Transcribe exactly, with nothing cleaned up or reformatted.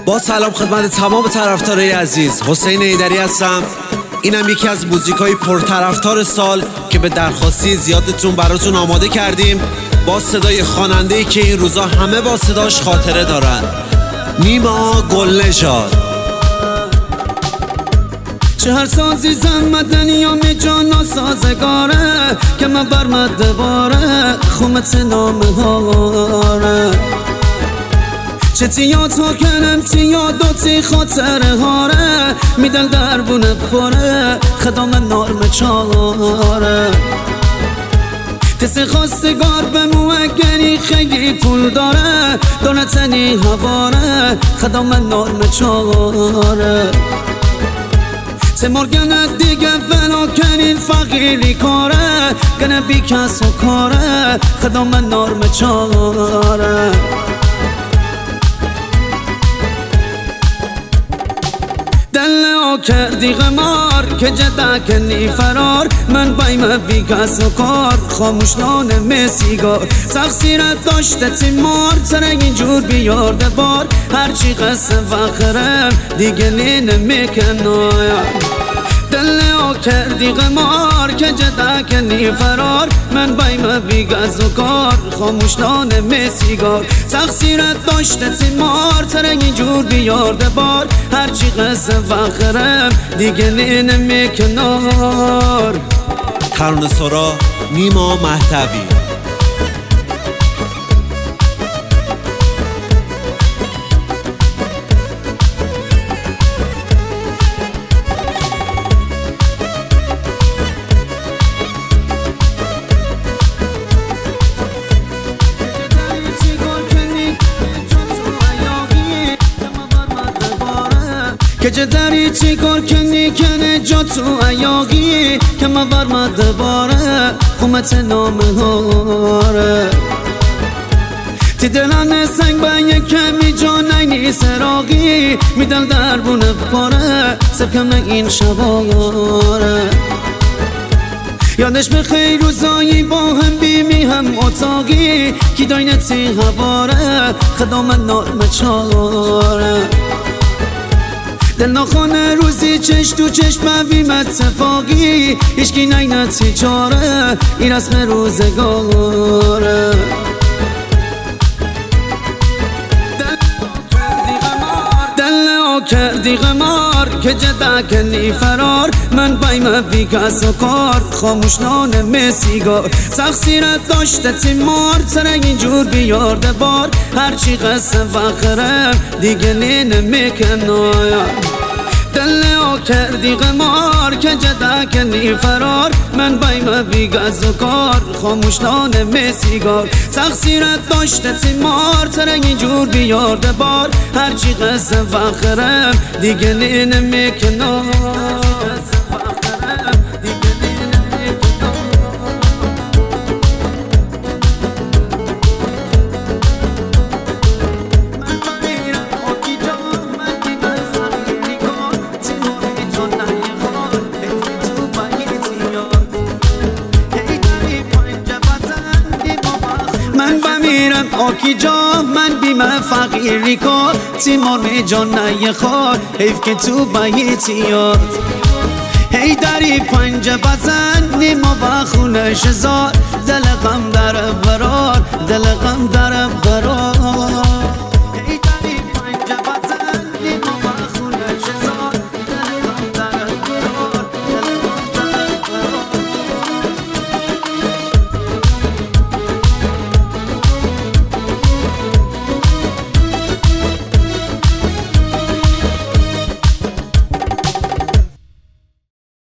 با سلام خدمت تمام طرفدارای عزیز، حسین ایدری هستم. اینم یکی از موزیکای پرطرفدار سال که به درخواستی زیادتون براتون آماده کردیم، با صدای خواننده‌ای که این روزا همه با صداش خاطره دارن، نیما گلنژاد. چه هر سازی زحمت نیام جانا سازگاره که من برمد باره خومت نام هاره چه تیات ها کنم تیاد و تی خاطره هاره میدل در بونه بخوره خدام نارم چاره تسی خواستگار به موگنی خیلی پول داره دانتنی هواره خدام نارم چاره تمار گنه دیگه فنا کنین فقیری کاره گنه بی کس و کاره خدا من نارم چاره دل ها کردی غمار که جده کنی فرار من بایم بی کس و کار خاموش نانم سیگار تقصیرت داشته تیمار تره اینجور بیارده بار هرچی قسم فخرم دیگه نینم کنایا دل ها کردی غمار که جده کنی فرار من بایم بی گز و کار خاموش نانم سیگار تقصیرت داشته تیمار تره اینجور بیارده بار هرچی قسم فخرم دیگه نینم کنار. ترانه سرا نیما مهدوی. که چه داری چی کار کنی کنه جا تو ایاقی که ما برمد باره خومت نام هاره تی دلان سنگ با یک کمی جا نینی سراغی میدل در بونه بپاره سبکم این شباره یادش به خیر روزایی با هم بیمی هم اتاقی کی داینتی هواره خدا من نارم چاره دل نخونه روزی چش تو چشم بیم اتفاقی هیچکی نینتی چاره این رسم روزگاره دل کردی غمار که جده کنی فرار من بایم بی کس و کار خاموش نانم سیگار تقصیرت داشته تیمار تره اینجور بیارده بار هرچی قسم فخرم دیگه نینم کنایا دل ها کردی غمار که جده کنی فرار من بایم بی گز و کار خاموش نانم سیگار تقصیرت داشته تیمار تره اینجور بیارده بار هرچی قسم فخرم دیگه نینم کنار. من بمیرم آکی جا من بیم فقیری کار تیمار می جان نی خار حیف که تو باییتی یاد هی داری پنج بزن نیما با خونش زار دل غم در برار دل غم در برار